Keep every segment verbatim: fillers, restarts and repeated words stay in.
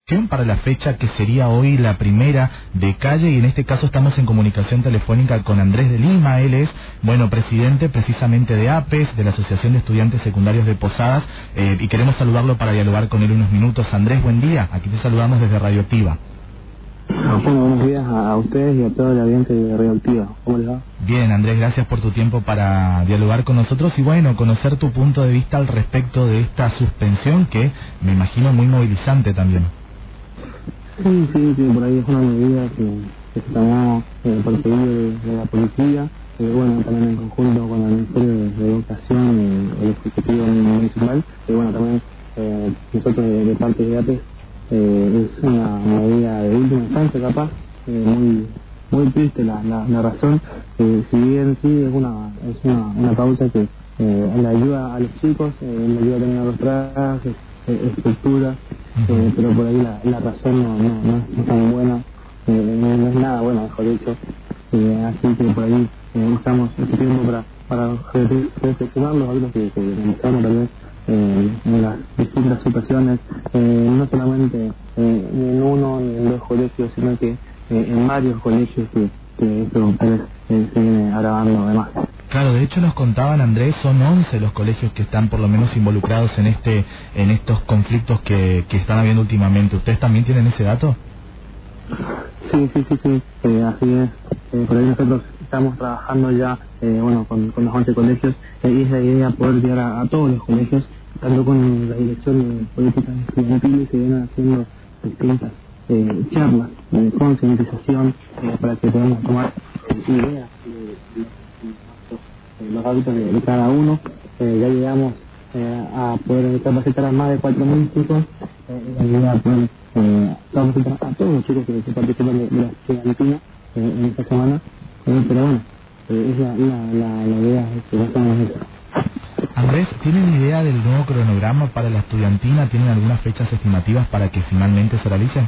para la fecha que sería hoy la primera de calle, y en este caso estamos en comunicación telefónica con Andrés de Lima. Él es, bueno, presidente precisamente de APES, de la Asociación de Estudiantes Secundarios de Posadas, eh, y queremos saludarlo para dialogar con él unos minutos. Andrés, buen día, aquí te saludamos desde Radioactiva. Bueno, buenos días a ustedes y a toda la audiencia de Radioactiva. ¿Cómo les va? Bien, Andrés, gracias por tu tiempo para dialogar con nosotros y, bueno, conocer tu punto de vista al respecto de esta suspensión que me imagino muy movilizante también. Sí, sí, sí, por ahí es una medida que, que se tomó eh, por pedido de, de la policía, eh, bueno, también en conjunto con el Ministerio de, de Educación y el Ejecutivo Municipal, y bueno, también eh, nosotros de, de parte de APES, eh, es una medida de última instancia capaz, eh, muy muy triste la, la, la razón, eh, si bien sí es una es una, una causa que eh, le ayuda a los chicos, eh, le ayuda también a los trajes, eh, estructuras, eh, pero por ahí la, la razón no, no, no es tan buena, eh, no, no es nada bueno, mejor dicho, eh, así que por ahí eh, estamos este tiempo para, para reflexionar los actos que, que realizamos tal vez eh, en las distintas situaciones, eh, no solamente eh, ni en uno ni en dos colegios, sino que eh, en varios colegios que, que esto tal vez eh, se viene agravando además. Claro, de hecho nos contaban, Andrés, son once los colegios que están por lo menos involucrados en este en estos conflictos que, que están habiendo últimamente. ¿Ustedes también tienen ese dato? Sí, sí, sí, sí, eh, así es. Eh, por ahí nosotros estamos trabajando ya eh, bueno, con, con los once colegios, eh, y es la idea poder llegar a, a todos los colegios, tanto con la Dirección de Políticas Estudiantiles que vienen haciendo distintas eh, charlas de concientización eh, para que podamos tomar eh, ideas de, de, de los hábitos de, de cada uno. Eh, ya llegamos eh, a poder capacitar a más de cuatro mil chicos, eh, y la idea es poder eh, capacitar a todos los chicos que, que participan de, de la estudiantina eh, en esta semana, eh, pero bueno, eh, es la, la, la, la idea es que no hacemos eso. Andrés, ¿tienen idea del nuevo cronograma para la estudiantina? ¿Tienen algunas fechas estimativas para que finalmente se realice?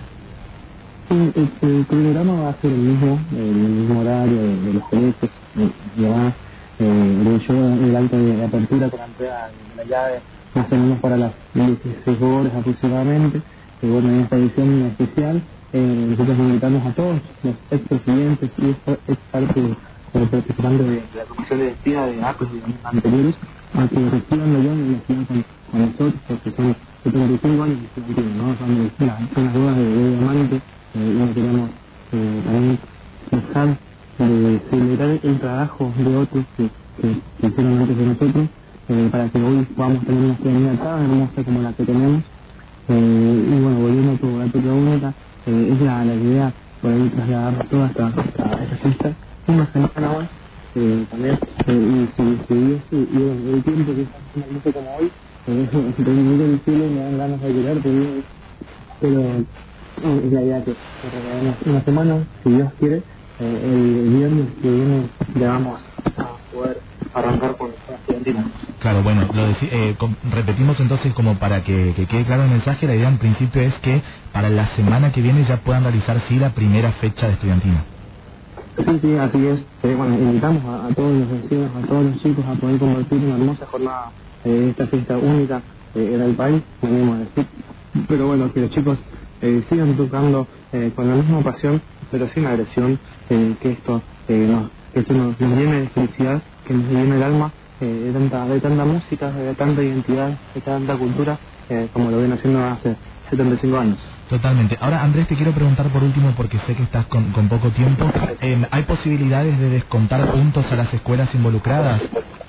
Sí, el, el cronograma va a ser el mismo, el mismo horario de, de los colegios, y además, eh, de hecho, el acto de, de apertura con la entrega de la llave más o menos para las dieciséis horas aproximadamente. Y bueno, en esta edición especial, eh, nosotros invitamos a todos los expresidentes y ex parte de participantes de, de la comisión directiva de APES y de años anteriores a que reciban la llave y la sigan con, con nosotros, porque son setenta y cinco años de estudiantina, ¿no? Son, las, son las dudas de, de diamante, eh, y no queremos eh, también dejar de celebrar el trabajo de otros que, que, que hicieron antes de nosotros, eh, para que hoy podamos tener una ciudadanía tan hermosa como la que tenemos. Eh, y bueno, volviendo a tu, a tu pregunta, eh, es la, la idea por ahí trasladar toda esta, esta, esta fiesta una semana más, eh, también, eh, y si, si Dios, y, y bueno, el tiempo que es tan hermoso como hoy, eh, si te miro el cielo me dan ganas de llorar, pero, pero eh, es la idea que, que regalamos una semana, si Dios quiere, eh, el viernes que viene ya vamos a poder arrancar con la estudiantina. Claro, bueno, lo deci eh, com repetimos entonces como para que, que quede claro el mensaje. La idea en principio es que para la semana que viene ya puedan realizar sí la primera fecha de estudiantina. Sí, sí, así es. Eh, bueno, invitamos a, a todos los vecinos, a todos los chicos a poder compartir una hermosa jornada de eh, esta fiesta única eh, en el país, venimos a decir. Pero bueno, que los chicos eh, sigan tocando eh, con la misma pasión, pero sin agresión, eh, que esto, eh, nos, que esto nos, nos llene de felicidad, que nos llene el alma eh, de, tanta, de tanta música, de tanta identidad, de tanta cultura, eh, como lo vienen haciendo hace setenta y cinco años. Totalmente. Ahora, Andrés, te quiero preguntar por último, porque sé que estás con, con poco tiempo, eh, ¿hay posibilidades de descontar puntos a las escuelas involucradas?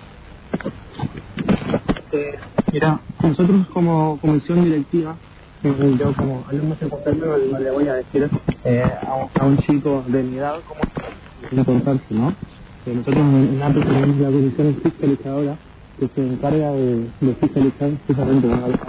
Eh, mira, nosotros como comisión directiva, eh, yo como alumno secundario no, no le voy a decir eh, a, un, a un chico de mi edad cómo no contarse, ¿no? Eh, nosotros en la tenemos la comisión fiscalizadora que se encarga de, de fiscalizar justamente una vez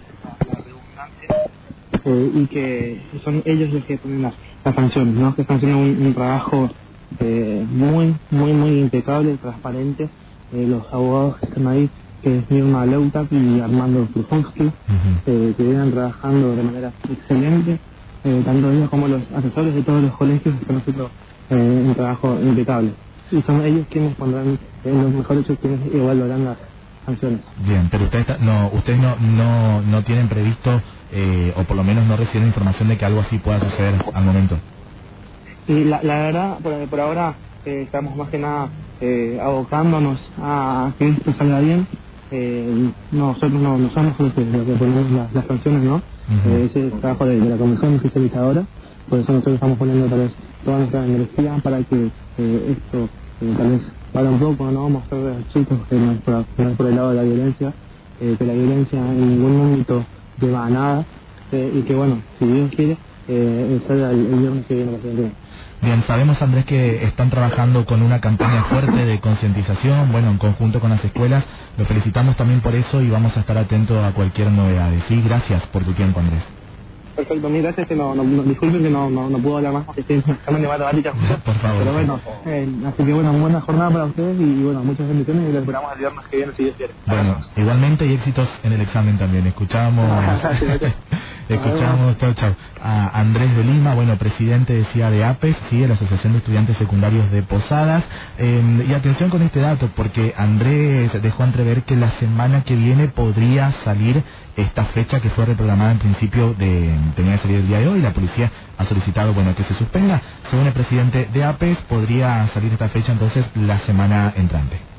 Eh, y que son ellos los que ponen las, las sanciones, ¿no? Que están haciendo un, un trabajo eh, muy, muy, muy impecable, transparente. Eh, los abogados que están ahí, que es Mirna Leutak y Armando Krujowski, uh-huh. eh, que vienen trabajando de manera excelente, eh, tanto ellos como los asesores de todos los colegios están haciendo eh, un trabajo impecable. Y son ellos quienes pondrán eh, los mejores hechos, quienes evaluarán las, sanciones. Bien, pero ustedes no, ustedes no, no, no tienen previsto, eh, o por lo menos no reciben información de que algo así pueda suceder al momento. Y la, la verdad, por, por ahora eh, estamos más que nada eh, abocándonos a que esto salga bien. Eh, nosotros no, no somos los que, los que ponemos las, las sanciones, ¿no? Uh-huh. Eh, ese es el trabajo de, de la comisión fiscalizadora, por eso nosotros estamos poniendo tal vez toda nuestra energía para que eh, esto eh, tal vez para un poco, ¿no? Mostrar a los chicos que no es por, no es por el lado de la violencia, eh, que la violencia en ningún momento lleva a nada, eh, y que bueno, si Dios quiere, eh, salga el, el viernes que viene la siguiente. Bien, sabemos, Andrés, que están trabajando con una campaña fuerte de concientización, bueno, en conjunto con las escuelas. Lo felicitamos también por eso y vamos a estar atentos a cualquier novedad. Sí, gracias por tu tiempo, Andrés. Perfecto, mil gracias, que no, no, no disculpen que no, no, no puedo hablar más porque estoy en un examen de matemáticas. Por favor. Pero bueno, eh, así que bueno, buena jornada para ustedes y, y bueno, muchas bendiciones y les esperamos el viernes que viene si Dios quiere. Bueno, igualmente y éxitos en el examen también. Escuchamos, escuchamos, chau, chau, a Andrés de Lima, bueno, presidente, decía, de APES, sí, de la Asociación de Estudiantes Secundarios de Posadas. Eh, y atención con este dato, porque Andrés dejó entrever que la semana que viene podría salir esta fecha que fue reprogramada en principio de tenía que salir el día de hoy. La policía ha solicitado, bueno, que se suspenda. Según el presidente de APES, podría salir esta fecha entonces la semana entrante.